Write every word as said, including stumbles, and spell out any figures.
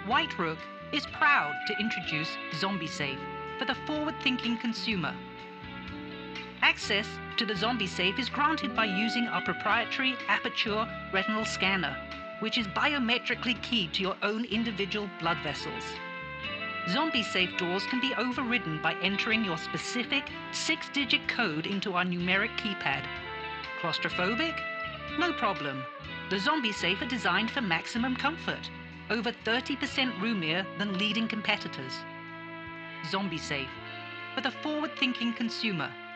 White Rook is proud to introduce ZombieSafe for the forward-thinking consumer. Access to the ZombieSafe is granted by using our proprietary Aperture retinal scanner, which is biometrically keyed to your own individual blood vessels. ZombieSafe doors can be overridden by entering your specific six-digit code into our numeric keypad. Claustrophobic? No problem. The ZombieSafe are designed for maximum comfort, over thirty percent roomier than leading competitors. ZombieSafe, for the forward-thinking consumer.